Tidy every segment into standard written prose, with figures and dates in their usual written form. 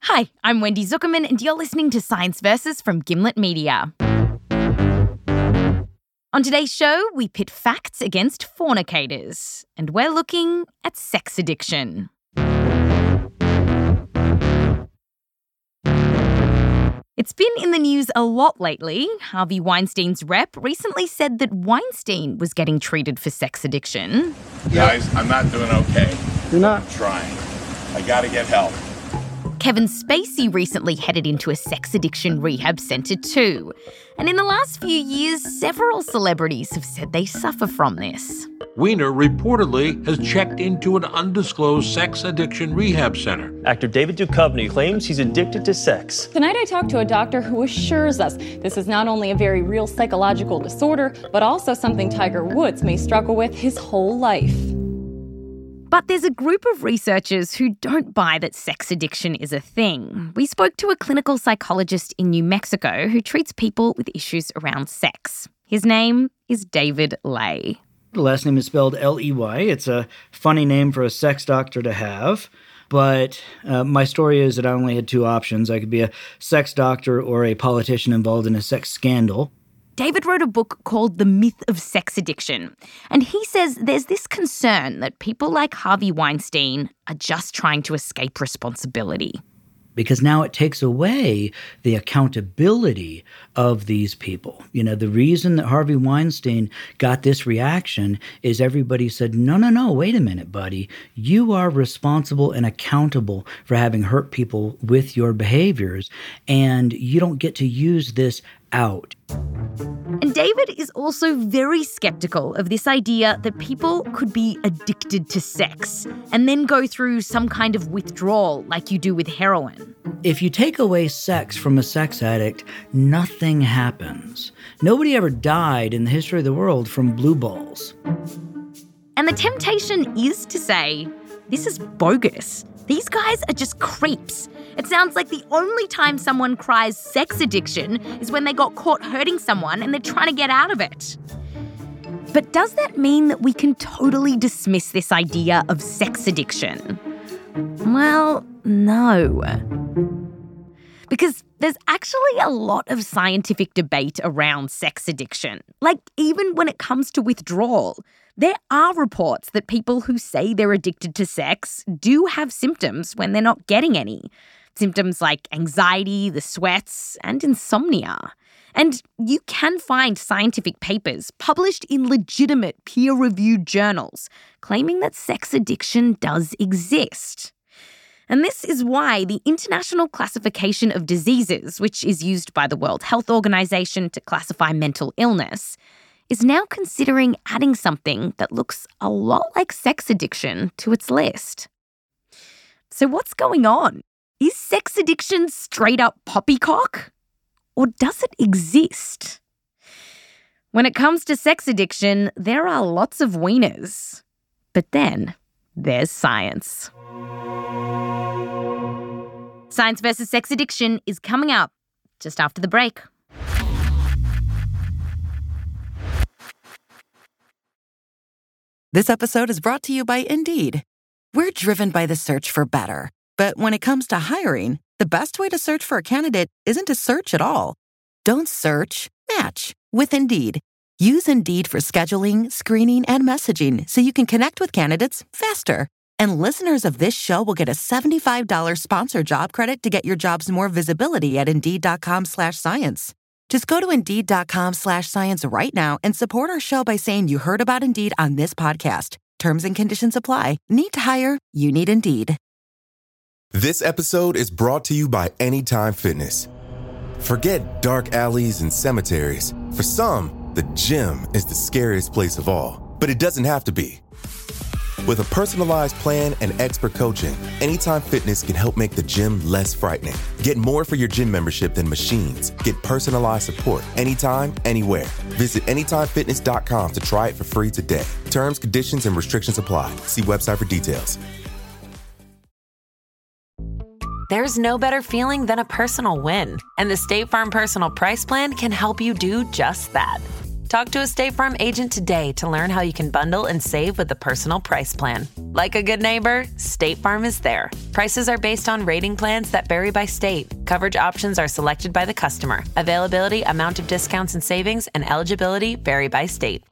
Hi, I'm Wendy Zuckerman and you're listening to Science Versus from Gimlet Media. On today's show, we pit facts against fornicators, and we're looking at sex addiction. It's been in the news a lot lately. Harvey Weinstein's rep recently said that Weinstein was getting treated for sex addiction. Guys, I'm not doing okay. You're not? I'm trying. I gotta get help. Kevin Spacey recently headed into a sex addiction rehab centre too. And in the last few years, several celebrities have said they suffer from this. Weiner reportedly has checked into an undisclosed sex addiction rehab center. Actor David Duchovny claims he's addicted to sex. Tonight I talked to a doctor who assures us this is not only a very real psychological disorder, but also something Tiger Woods may struggle with his whole life. But there's a group of researchers who don't buy that sex addiction is a thing. We spoke to a clinical psychologist in New Mexico who treats people with issues around sex. His name is David Ley. The last name is spelled L-E-Y. It's a funny name for a sex doctor to have. But my story is that I only had two options. I could be a sex doctor or a politician involved in a sex scandal. David wrote a book called The Myth of Sex Addiction, and he says there's this concern that people like Harvey Weinstein are just trying to escape responsibility. Because now it takes away the accountability of these people. You know, the reason that Harvey Weinstein got this reaction is everybody said, no, wait a minute, buddy. You are responsible and accountable for having hurt people with your behaviors, and you don't get to use this out. And David is also very skeptical of this idea that people could be addicted to sex and then go through some kind of withdrawal like you do with heroin. If you take away sex from a sex addict, nothing happens. Nobody ever died in the history of the world from blue balls. And the temptation is to say, this is bogus. These guys are just creeps. It sounds like the only time someone cries sex addiction is when they got caught hurting someone and they're trying to get out of it. But does that mean that we can totally dismiss this idea of sex addiction? Well, no. Because there's actually a lot of scientific debate around sex addiction. Like, even when it comes to withdrawal, there are reports that people who say they're addicted to sex do have symptoms when they're not getting any. Symptoms like anxiety, the sweats, and insomnia. And you can find scientific papers published in legitimate peer-reviewed journals claiming that sex addiction does exist. And this is why the International Classification of Diseases, which is used by the World Health Organization to classify mental illness, is now considering adding something that looks a lot like sex addiction to its list. So what's going on? Is sex addiction straight up poppycock? Or does it exist? When it comes to sex addiction, there are lots of wieners. But then there's science. Science versus Sex Addiction is coming up just after the break. This episode is brought to you by Indeed. We're driven by the search for better. But when it comes to hiring, the best way to search for a candidate isn't to search at all. Don't search, match with Indeed. Use Indeed for scheduling, screening, and messaging so you can connect with candidates faster. And listeners of this show will get a $75 sponsored job credit to get your jobs more visibility at Indeed.com/science. Just go to Indeed.com/science right now and support our show by saying you heard about Indeed on this podcast. Terms and conditions apply. Need to hire? You need Indeed. This episode is brought to you by Anytime Fitness. Forget dark alleys and cemeteries. For some, the gym is the scariest place of all. But it doesn't have to be. With a personalized plan and expert coaching, Anytime Fitness can help make the gym less frightening. Get more for your gym membership than machines. Get personalized support anytime, anywhere. Visit AnytimeFitness.com to try it for free today. Terms, conditions, and restrictions apply. See website for details. There's no better feeling than a personal win, and the State Farm Personal Price Plan can help you do just that. Talk to a State Farm agent today to learn how you can bundle and save with the Personal Price Plan. Like a good neighbor, State Farm is there. Prices are based on rating plans that vary by state. Coverage options are selected by the customer. Availability, amount of discounts and savings, and eligibility vary by state.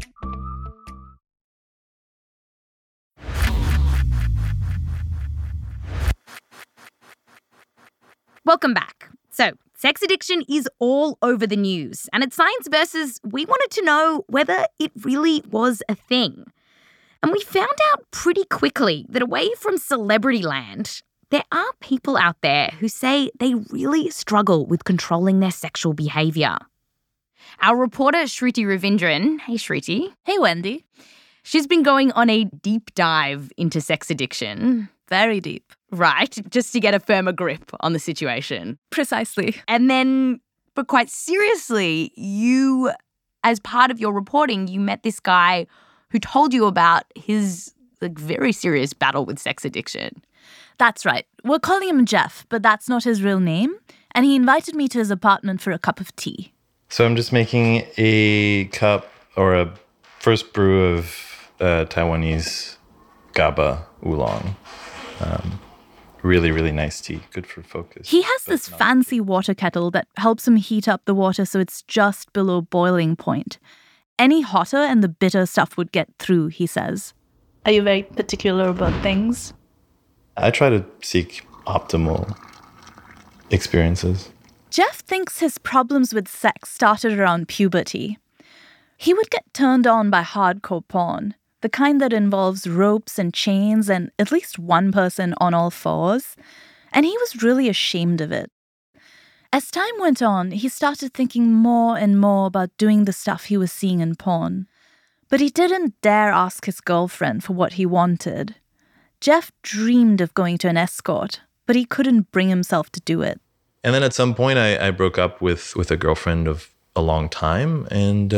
Welcome back. So, sex addiction is all over the news, and at Science Versus, we wanted to know whether it really was a thing. And we found out pretty quickly that away from celebrity land, there are people out there who say they really struggle with controlling their sexual behaviour. Our reporter, Shruti Ravindran, hey Shruti. Hey Wendy. She's been going on a deep dive into sex addiction. Very deep. Right, just to get a firmer grip on the situation. Precisely. And then, but quite seriously, you, as part of your reporting, you met this guy who told you about his very serious battle with sex addiction. That's right. We're calling him Jeff, but that's not his real name. And he invited me to his apartment for a cup of tea. So I'm just making a cup or a first brew of Taiwanese GABA oolong. Really, really nice tea. Good for focus. He has this fancy water kettle that helps him heat up the water so it's just below boiling point. Any hotter and the bitter stuff would get through, he says. Are you very particular about things? I try to seek optimal experiences. Jeff thinks his problems with sex started around puberty. He would get turned on by hardcore porn. The kind that involves ropes and chains and at least one person on all fours. And he was really ashamed of it. As time went on, he started thinking more and more about doing the stuff he was seeing in porn. But he didn't dare ask his girlfriend for what he wanted. Jeff dreamed of going to an escort, but he couldn't bring himself to do it. And then at some point, I broke up with a girlfriend of a long time. And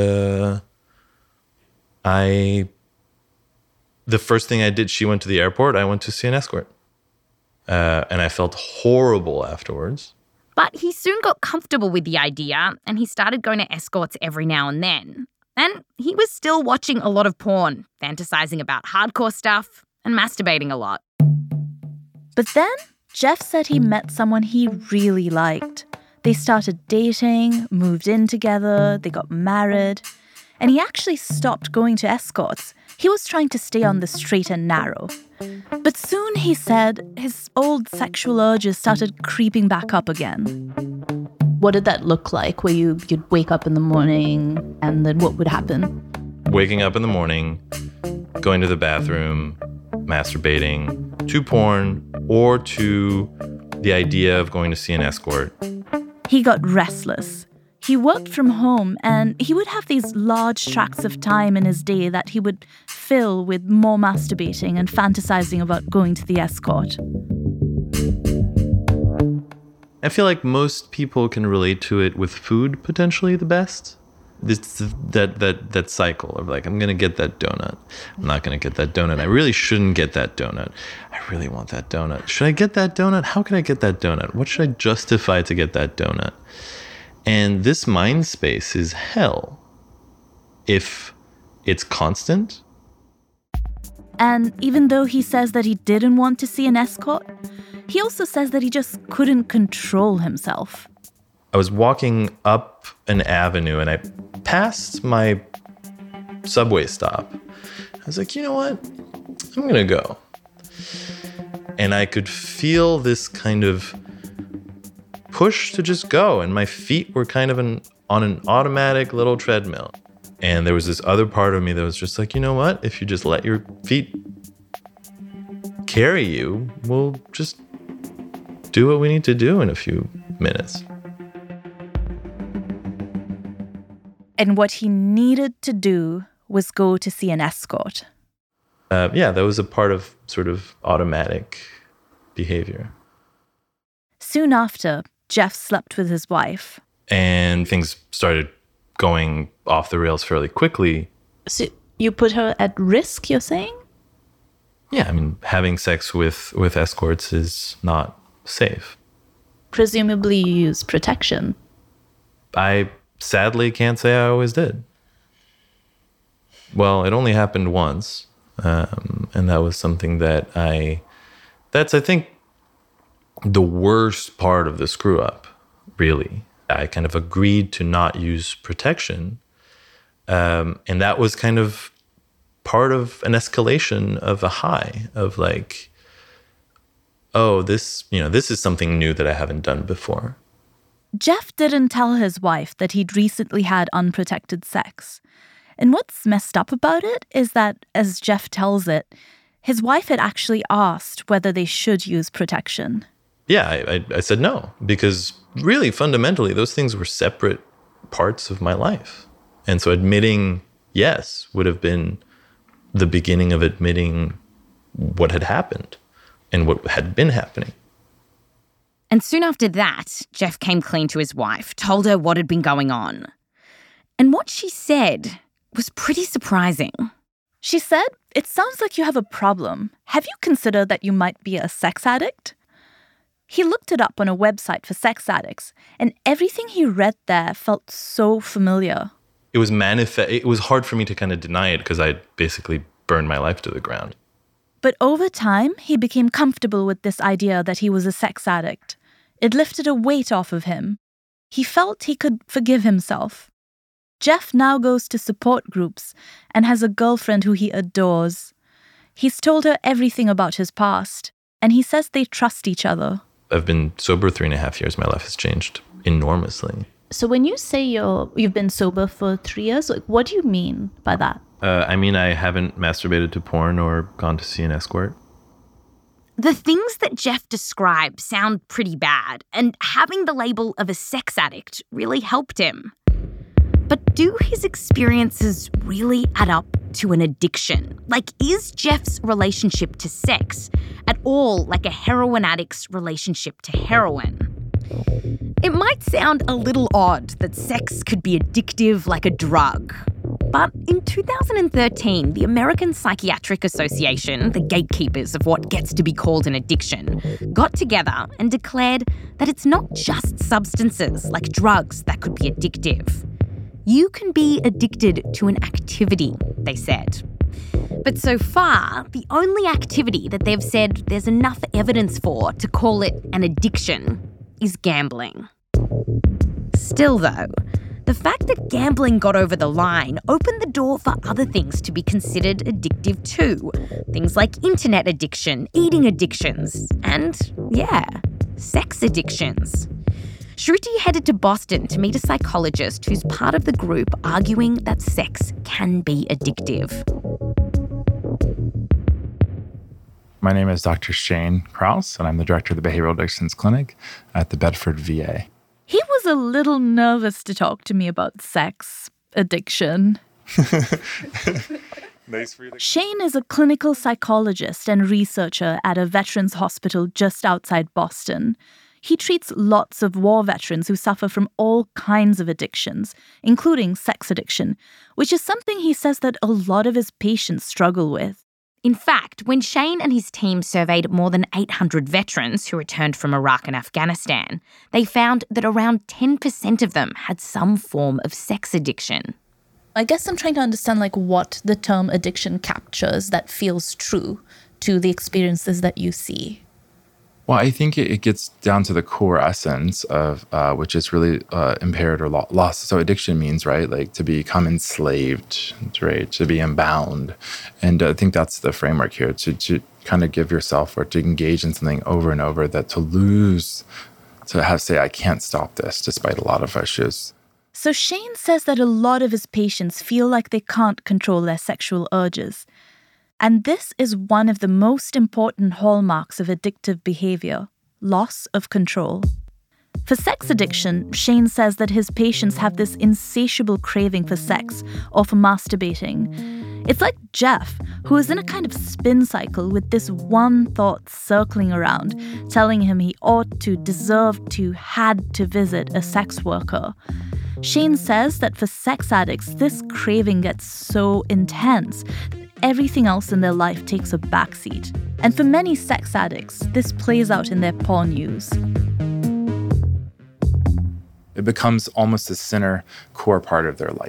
the first thing I did, she went to the airport, I went to see an escort. And I felt horrible afterwards. But he soon got comfortable with the idea and he started going to escorts every now and then. And he was still watching a lot of porn, fantasizing about hardcore stuff and masturbating a lot. But then Jeff said he met someone he really liked. They started dating, moved in together, they got married. And he actually stopped going to escorts. He was trying to stay on the straight and narrow. But soon, he said, his old sexual urges started creeping back up again. What did that look like, where you'd wake up in the morning and then what would happen? Waking up in the morning, going to the bathroom, masturbating to porn or to the idea of going to see an escort. He got restless. He worked from home and he would have these large tracts of time in his day that he would fill with more masturbating and fantasizing about going to the escort. I feel like most people can relate to it with food potentially the best. That cycle of like, I'm going to get that donut. I'm not going to get that donut. I really shouldn't get that donut. I really want that donut. Should I get that donut? How can I get that donut? What should I justify to get that donut? And this mind space is hell if it's constant. And even though he says that he didn't want to see an escort, he also says that he just couldn't control himself. I was walking up an avenue and I passed my subway stop. I was like, you know what? I'm going to go. And I could feel this kind of push to just go. And my feet were kind of on an automatic little treadmill. And there was this other part of me that was just like, you know what? If you just let your feet carry you, we'll just do what we need to do in a few minutes. And what he needed to do was go to see an escort. That was a part of sort of automatic behavior. Soon after, Jeff slept with his wife. And things started going off the rails fairly quickly. So you put her at risk, you're saying? Yeah, I mean, having sex with escorts is not safe. Presumably you use protection. I sadly can't say I always did. Well, it only happened once. And that was something that's, I think, the worst part of the screw up, really. I kind of agreed to not use protection. And that was kind of part of an escalation of a high of like, oh, this is something new that I haven't done before. Jeff didn't tell his wife that he'd recently had unprotected sex. And what's messed up about it is that, as Jeff tells it, his wife had actually asked whether they should use protection. Yeah, I said no, because really, fundamentally, those things were separate parts of my life. And so admitting yes would have been the beginning of admitting what had happened and what had been happening. And soon after that, Jeff came clean to his wife, told her what had been going on. And what she said was pretty surprising. She said, "It sounds like you have a problem. Have you considered that you might be a sex addict?" He looked it up on a website for sex addicts, and everything he read there felt so familiar. It was hard for me to kind of deny it because I basically burned my life to the ground. But over time, he became comfortable with this idea that he was a sex addict. It lifted a weight off of him. He felt he could forgive himself. Jeff now goes to support groups and has a girlfriend who he adores. He's told her everything about his past, and he says they trust each other. I've been sober 3.5 years. My life has changed enormously. So when you say you've been sober for 3 years, what do you mean by that? I mean, I haven't masturbated to porn or gone to see an escort. The things that Jeff described sound pretty bad, and having the label of a sex addict really helped him. But do his experiences really add up to an addiction? Like, is Jeff's relationship to sex at all like a heroin addict's relationship to heroin? It might sound a little odd that sex could be addictive like a drug. But in 2013, the American Psychiatric Association, the gatekeepers of what gets to be called an addiction, got together and declared that it's not just substances like drugs that could be addictive. You can be addicted to an activity, they said. But so far, the only activity that they've said there's enough evidence for to call it an addiction is gambling. Still though, the fact that gambling got over the line opened the door for other things to be considered addictive too. Things like internet addiction, eating addictions, and, sex addictions. Shruti headed to Boston to meet a psychologist who's part of the group arguing that sex can be addictive. My name is Dr. Shane Kraus, and I'm the director of the Behavioral Addictions Clinic at the Bedford VA. He was a little nervous to talk to me about sex addiction. Shane is a clinical psychologist and researcher at a veterans hospital just outside Boston. He treats lots of war veterans who suffer from all kinds of addictions, including sex addiction, which is something he says that a lot of his patients struggle with. In fact, when Shane and his team surveyed more than 800 veterans who returned from Iraq and Afghanistan, they found that around 10% of them had some form of sex addiction. I guess I'm trying to understand what the term addiction captures that feels true to the experiences that you see. Well, I think it gets down to the core essence of which is really impaired or lost. So addiction means, right, like to become enslaved, right, to be unbound. And I think that's the framework here, to kind of give yourself or to engage in something over and over, that to lose, to have say, I can't stop this, despite a lot of issues. So Shane says that a lot of his patients feel like they can't control their sexual urges. And this is one of the most important hallmarks of addictive behavior: loss of control. For sex addiction, Shane says that his patients have this insatiable craving for sex or for masturbating. It's like Jeff, who is in a kind of spin cycle with this one thought circling around, telling him he ought to, deserved to, had to visit a sex worker. Shane says that for sex addicts, this craving gets so intense everything else in their life takes a backseat. And for many sex addicts, this plays out in their porn use. It becomes almost a center core part of their life.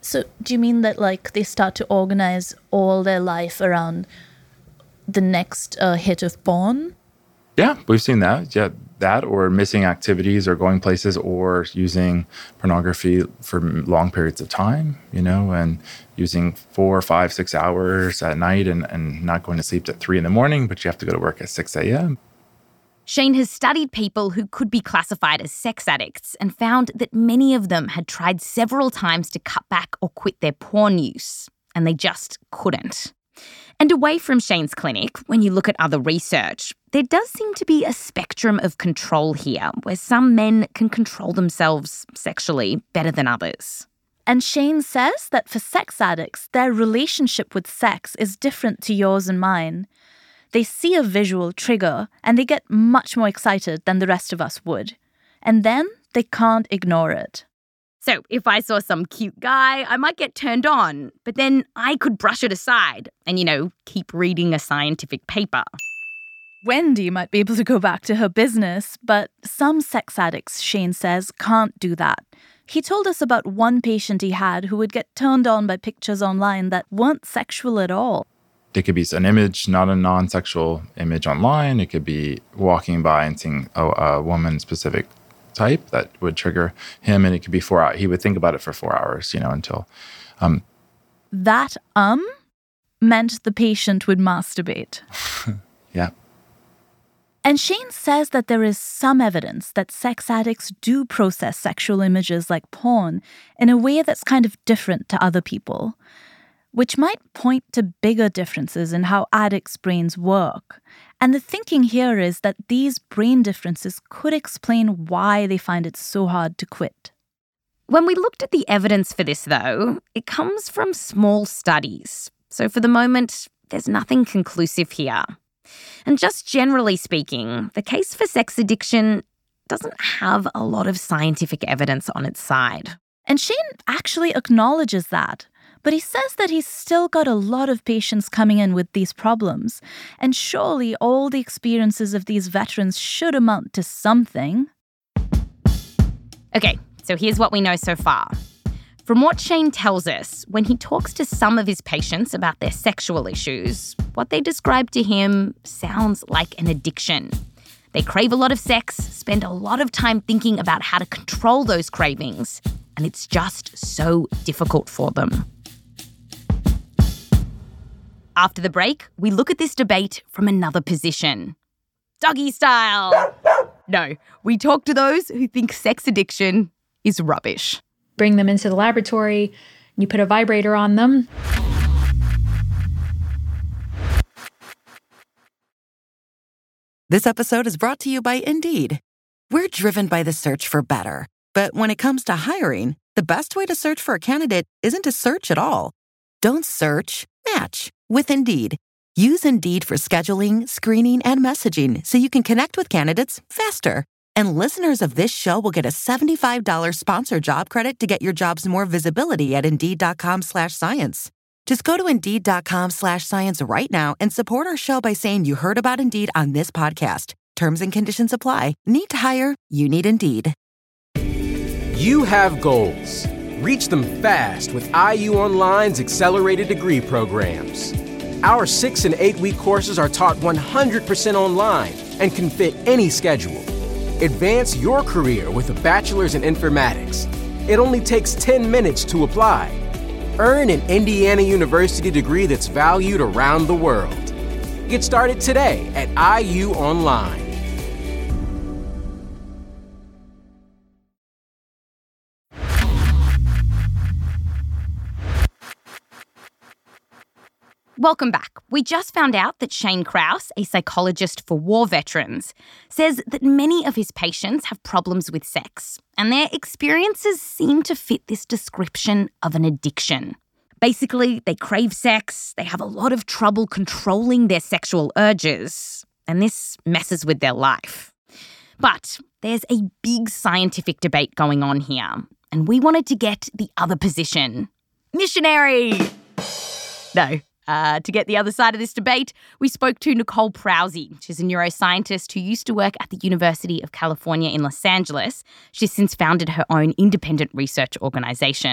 So do you mean that, like, they start to organize all their life around the next hit of porn? Yeah, we've seen that. Yeah, that or missing activities or going places or using pornography for long periods of time, and using 4, 5, 6 hours at night and not going to sleep at 3 a.m, but you have to go to work at 6 a.m. Shane has studied people who could be classified as sex addicts and found that many of them had tried several times to cut back or quit their porn use, and they just couldn't. And away from Shane's clinic, when you look at other research, there does seem to be a spectrum of control here, where some men can control themselves sexually better than others. And Shane says that for sex addicts, their relationship with sex is different to yours and mine. They see a visual trigger and they get much more excited than the rest of us would. And then they can't ignore it. So if I saw some cute guy, I might get turned on, but then I could brush it aside and, keep reading a scientific paper. Wendy might be able to go back to her business, but some sex addicts, Shane says, can't do that. He told us about one patient he had who would get turned on by pictures online that weren't sexual at all. It could be an image, not a non-sexual image online. It could be walking by and seeing a woman-specific type that would trigger him, and it could be 4 hours. He would think about it for 4 hours, until... That meant the patient would masturbate. Yeah. And Shane says that there is some evidence that sex addicts do process sexual images like porn in a way that's kind of different to other people, which might point to bigger differences in how addicts' brains work. And the thinking here is that these brain differences could explain why they find it so hard to quit. When we looked at the evidence for this, though, it comes from small studies. So for the moment, there's nothing conclusive here. And just generally speaking, the case for sex addiction doesn't have a lot of scientific evidence on its side. And Shane actually acknowledges that. But he says that he's still got a lot of patients coming in with these problems. And surely all the experiences of these veterans should amount to something. Okay, so here's what we know so far. From what Shane tells us, when he talks to some of his patients about their sexual issues, what they describe to him sounds like an addiction. They crave a lot of sex, spend a lot of time thinking about how to control those cravings, and it's just so difficult for them. After the break, we look at this debate from another position. Doggy style! No, we talk to those who think sex addiction is rubbish. Bring them into the laboratory, you put a vibrator on them. This episode is brought to you by Indeed. We're driven by the search for better. But when it comes to hiring, the best way to search for a candidate isn't to search at all. Don't search, match with Indeed. Use Indeed for scheduling, screening, and messaging so you can connect with candidates faster. And listeners of this show will get a $75 sponsored job credit to get your jobs more visibility at Indeed.com/science. Just go to Indeed.com/science right now and support our show by saying you heard about Indeed on this podcast. Terms and conditions apply. Need to hire? You need Indeed. You have goals. Reach them fast with IU Online's accelerated degree programs. Our 6- and 8-week courses are taught 100% online and can fit any schedule. Advance your career with a bachelor's in informatics. It only takes 10 minutes to apply. Earn an Indiana University degree that's valued around the world. Get started today at IU Online. Welcome back. We just found out that Shane Krause, a psychologist for war veterans, says that many of his patients have problems with sex, and their experiences seem to fit this description of an addiction. Basically, they crave sex, they have a lot of trouble controlling their sexual urges, and this messes with their life. But there's a big scientific debate going on here, and we wanted to get the other position. Missionary! No. To get the other side of this debate, we spoke to Nicole Prause. She's a neuroscientist who used to work at the University of California in Los Angeles. She's since founded her own independent research organisation.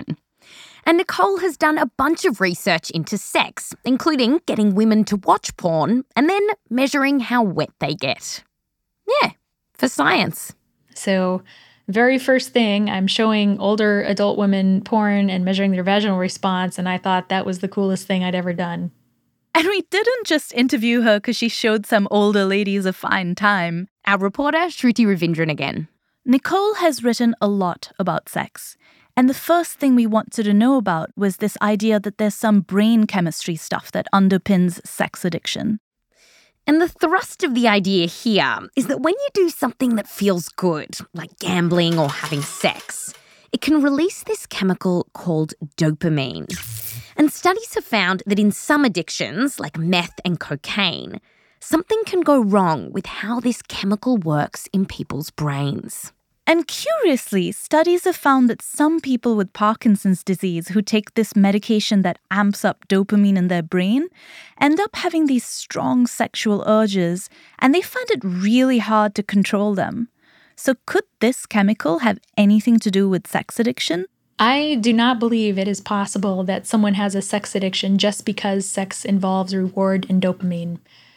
And Nicole has done a bunch of research into sex, including getting women to watch porn and then measuring how wet they get. Yeah, for science. So, very first thing, I'm showing older adult women porn and measuring their vaginal response, and I thought that was the coolest thing I'd ever done. And we didn't just interview her because she showed some older ladies a fine time. Our reporter, Shruti Ravindran again. Nicole has written a lot about sex. And the first thing we wanted to know about was this idea that there's some brain chemistry stuff that underpins sex addiction. And the thrust of the idea here is that when you do something that feels good, like gambling or having sex, it can release this chemical called dopamine. And studies have found that in some addictions, like meth and cocaine, something can go wrong with how this chemical works in people's brains. And curiously, studies have found that some people with Parkinson's disease who take this medication that amps up dopamine in their brain end up having these strong sexual urges, and they find it really hard to control them. So could this chemical have anything to do with sex addiction? I do not believe it is possible that someone has a sex addiction just because sex involves reward and dopamine.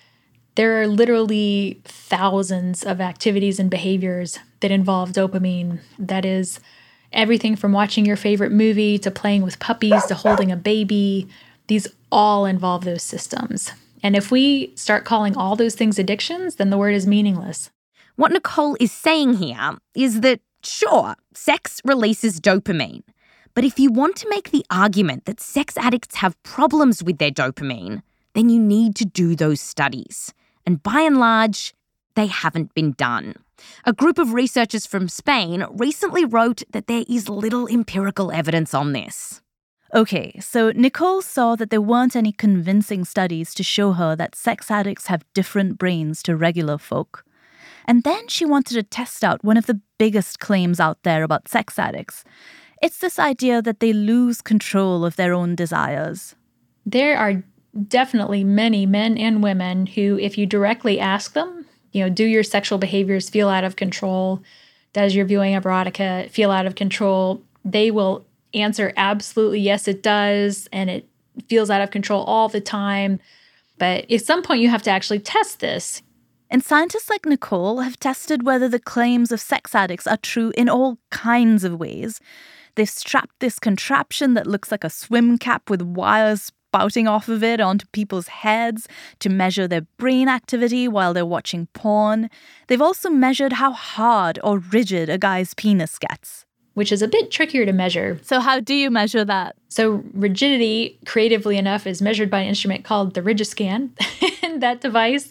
There are literally thousands of activities and behaviors that involve dopamine. That is everything from watching your favorite movie to playing with puppies to holding a baby. These all involve those systems. And if we start calling all those things addictions, then the word is meaningless. What Nicole is saying here is that, sure, sex releases dopamine. But if you want to make the argument that sex addicts have problems with their dopamine, then you need to do those studies. And by and large, they haven't been done. A group of researchers from Spain recently wrote that there is little empirical evidence on this. Okay, so Nicole saw that there weren't any convincing studies to show her that sex addicts have different brains to regular folk. And then she wanted to test out one of the biggest claims out there about sex addicts. It's this idea that they lose control of their own desires. There are definitely many men and women who, if you directly ask them, do your sexual behaviors feel out of control? Does your viewing of erotica feel out of control? They will answer absolutely yes, it does, and it feels out of control all the time. But at some point, you have to actually test this. And scientists like Nicole have tested whether the claims of sex addicts are true in all kinds of ways. They've strapped this contraption that looks like a swim cap with wires spouting off of it onto people's heads to measure their brain activity while they're watching porn. They've also measured how hard or rigid a guy's penis gets. Which is a bit trickier to measure. So how do you measure that? So rigidity, creatively enough, is measured by an instrument called the Rigiscan. And that device,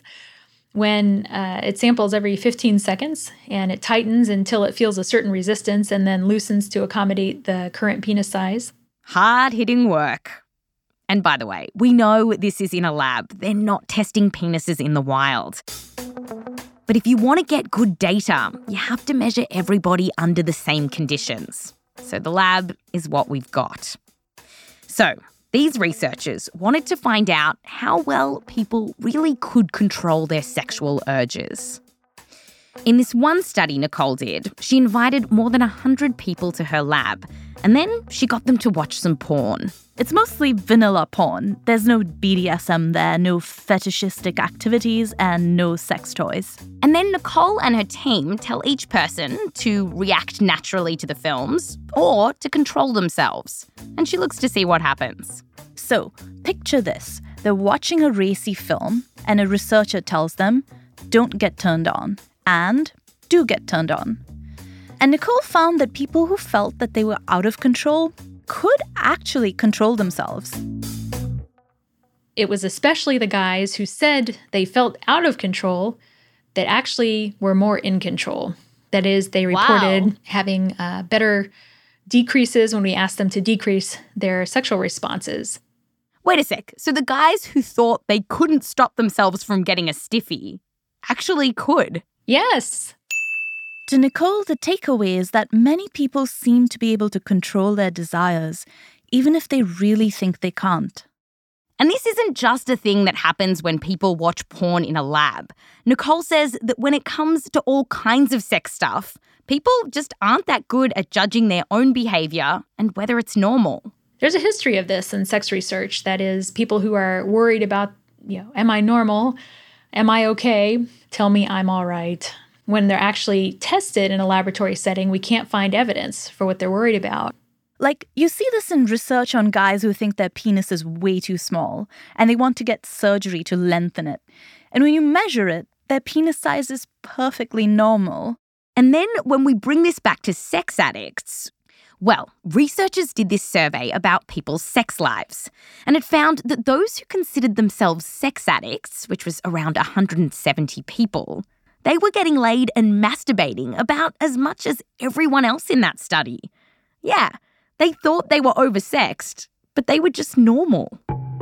when it samples every 15 seconds, and it tightens until it feels a certain resistance and then loosens to accommodate the current penis size. Hard-hitting work. And by the way, we know this is in a lab. They're not testing penises in the wild. But if you want to get good data, you have to measure everybody under the same conditions. So the lab is what we've got. So these researchers wanted to find out how well people really could control their sexual urges. In this one study Nicole did, she invited more than 100 people to her lab, and then she got them to watch some porn. It's mostly vanilla porn. There's no BDSM there, no fetishistic activities, and no sex toys. And then Nicole and her team tell each person to react naturally to the films or to control themselves. And she looks to see what happens. So, picture this. They're watching a racy film, and a researcher tells them, don't get turned on, and do get turned on. And Nicole found that people who felt that they were out of control could actually control themselves. It was especially the guys who said they felt out of control that actually were more in control. That is, they reported having better decreases when we asked them to decrease their sexual responses. Wait a sec. So the guys who thought they couldn't stop themselves from getting a stiffy actually could? Yes. To Nicole, the takeaway is that many people seem to be able to control their desires, even if they really think they can't. And this isn't just a thing that happens when people watch porn in a lab. Nicole says that when it comes to all kinds of sex stuff, people just aren't that good at judging their own behavior and whether it's normal. There's a history of this in sex research. That is, people who are worried about, am I normal? Am I okay? Tell me I'm all right. When they're actually tested in a laboratory setting, we can't find evidence for what they're worried about. Like, you see this in research on guys who think their penis is way too small and they want to get surgery to lengthen it. And when you measure it, their penis size is perfectly normal. And then when we bring this back to sex addicts, well, researchers did this survey about people's sex lives, and it found that those who considered themselves sex addicts, which was around 170 people, they were getting laid and masturbating about as much as everyone else in that study. Yeah, they thought they were oversexed, but they were just normal.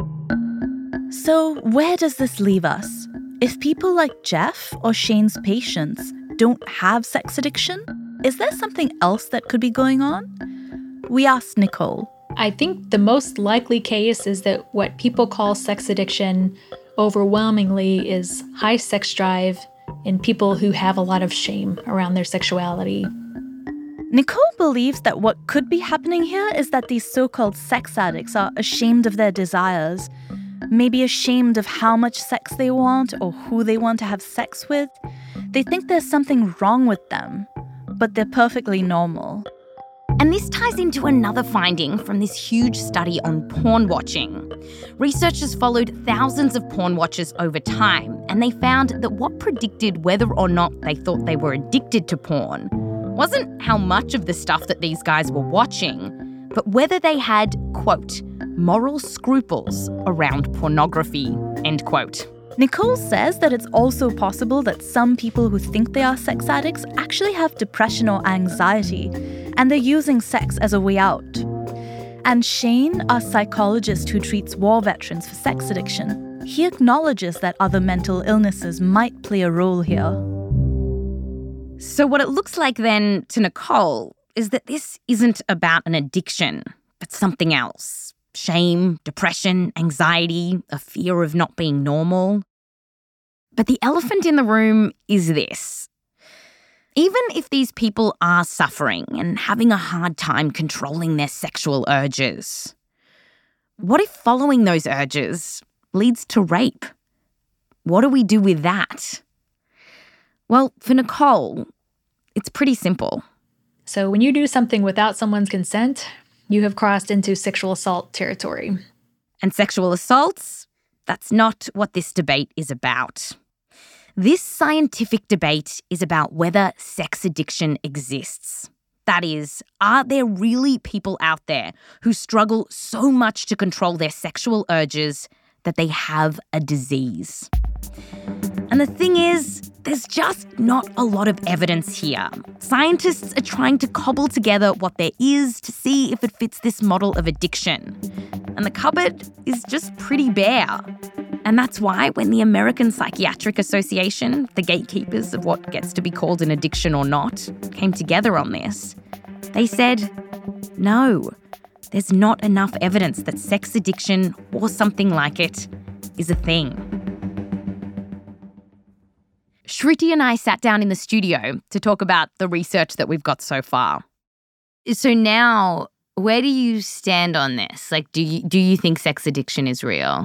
So where does this leave us? If people like Jeff or Shane's patients don't have sex addiction, is there something else that could be going on? We asked Nicole. I think the most likely case is that what people call sex addiction overwhelmingly is high sex drive in people who have a lot of shame around their sexuality. Nicole believes that what could be happening here is that these so-called sex addicts are ashamed of their desires, maybe ashamed of how much sex they want or who they want to have sex with. They think there's something wrong with them, but they're perfectly normal. And this ties into another finding from this huge study on porn watching. Researchers followed thousands of porn watchers over time, and they found that what predicted whether or not they thought they were addicted to porn wasn't how much of the stuff that these guys were watching, but whether they had, quote, moral scruples around pornography, end quote. Nicole says that it's also possible that some people who think they are sex addicts actually have depression or anxiety, and they're using sex as a way out. And Shane, our psychologist who treats war veterans for sex addiction, he acknowledges that other mental illnesses might play a role here. So what it looks like then to Nicole is that this isn't about an addiction, but something else. Shame, depression, anxiety, a fear of not being normal. But the elephant in the room is this. Even if these people are suffering and having a hard time controlling their sexual urges, what if following those urges leads to rape? What do we do with that? Well, for Nicole, it's pretty simple. So when you do something without someone's consent, you have crossed into sexual assault territory. And sexual assaults? That's not what this debate is about. This scientific debate is about whether sex addiction exists. That is, are there really people out there who struggle so much to control their sexual urges that they have a disease? And the thing is, there's just not a lot of evidence here. Scientists are trying to cobble together what there is to see if it fits this model of addiction. And the cupboard is just pretty bare. And that's why when the American Psychiatric Association, the gatekeepers of what gets to be called an addiction or not, came together on this, they said, no, there's not enough evidence that sex addiction or something like it is a thing. Shruti and I sat down in the studio to talk about the research that we've got so far. So now, where do you stand on this? Like, do you think sex addiction is real?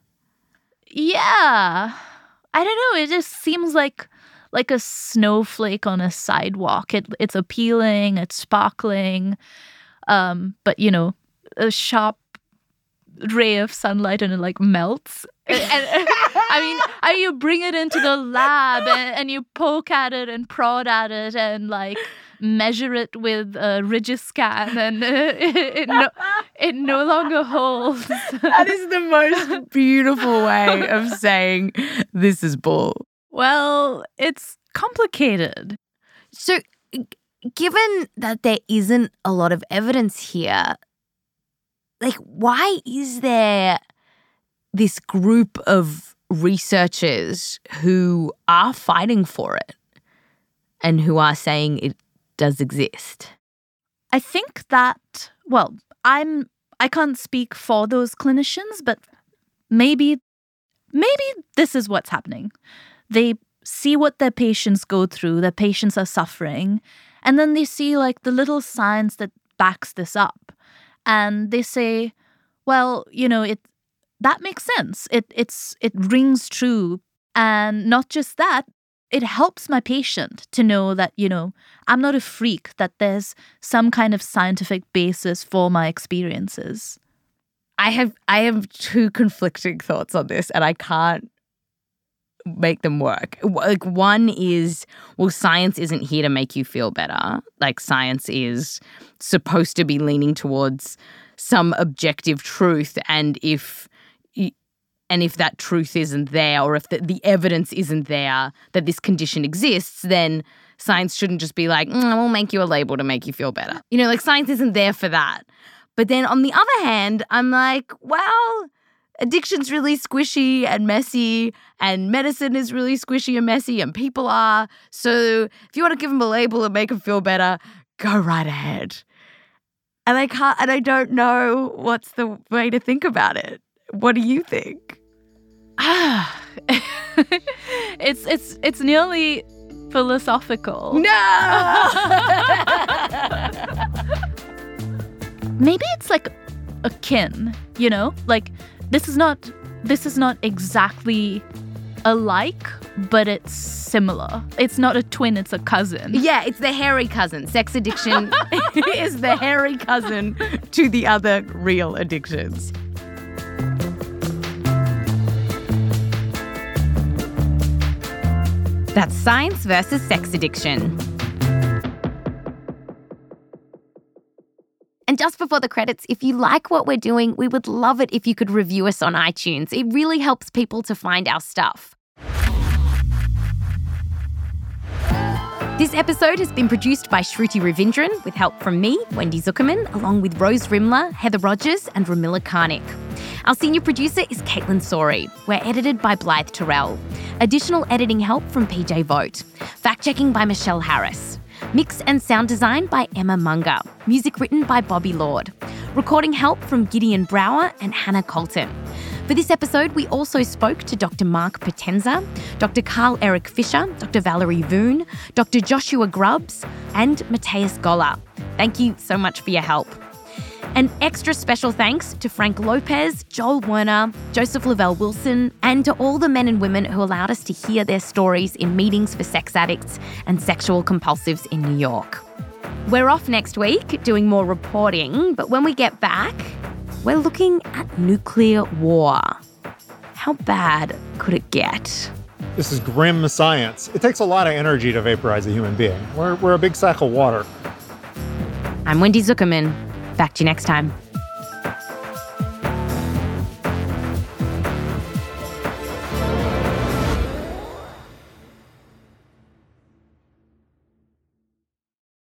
Yeah. I don't know. It just seems like a snowflake on a sidewalk. It's appealing. It's sparkling. But, a sharp ray of sunlight and it melts. And I mean, you bring it into the lab and you poke at it and prod at it and measure it with a Rigiscan and it no longer holds. That is the most beautiful way of saying this is bull. Well, it's complicated. So, given that there isn't a lot of evidence here, why is there this group of researchers who are fighting for it and who are saying it does exist? I think that, I can't speak for those clinicians, but maybe this is what's happening. They see what their patients go through, their patients are suffering, and then they see like the little science that backs this up. And they say, well, that makes sense. It rings true. And not just that, it helps my patient to know that, I'm not a freak, that there's some kind of scientific basis for my experiences. I have two conflicting thoughts on this, and I can't make them work. Like, one is, well, science isn't here to make you feel better. Like, science is supposed to be leaning towards some objective truth, and if that truth isn't there, or if the evidence isn't there that this condition exists, then science shouldn't just be like, we'll make you a label to make you feel better. Like, science isn't there for that. But then on the other hand, I'm like, well, addiction's really squishy and messy, and medicine is really squishy and messy, and people are. So if you want to give them a label and make them feel better, go right ahead. And I don't know what's the way to think about it. What do you think? It's nearly philosophical. No! Maybe it's like akin, Like this is not exactly alike, but it's similar. It's not a twin, it's a cousin. Yeah, it's the hairy cousin. Sex addiction is the hairy cousin to the other real addictions. That's Science versus Sex Addiction. And just before the credits, if you like what we're doing, we would love it if you could review us on iTunes. It really helps people to find our stuff. This episode has been produced by Shruti Ravindran with help from me, Wendy Zuckerman, along with Rose Rimler, Heather Rogers and Ramila Karnik. Our senior producer is Caitlin Sori. We're edited by Blythe Terrell. Additional editing help from PJ Vogt. Fact-checking by Michelle Harris. Mix and sound design by Emma Munger. Music written by Bobby Lord. Recording help from Gideon Brower and Hannah Colton. For this episode, we also spoke to Dr. Mark Potenza, Dr. Carl Eric Fisher, Dr. Valerie Voon, Dr. Joshua Grubbs, and Matthias Goller. Thank you so much for your help. An extra special thanks to Frank Lopez, Joel Werner, Joseph Lavelle Wilson, and to all the men and women who allowed us to hear their stories in meetings for sex addicts and sexual compulsives in New York. We're off next week doing more reporting, but when we get back, we're looking at nuclear war. How bad could it get? This is grim science. It takes a lot of energy to vaporize a human being. We're a big sack of water. I'm Wendy Zuckerman. Back to you next time.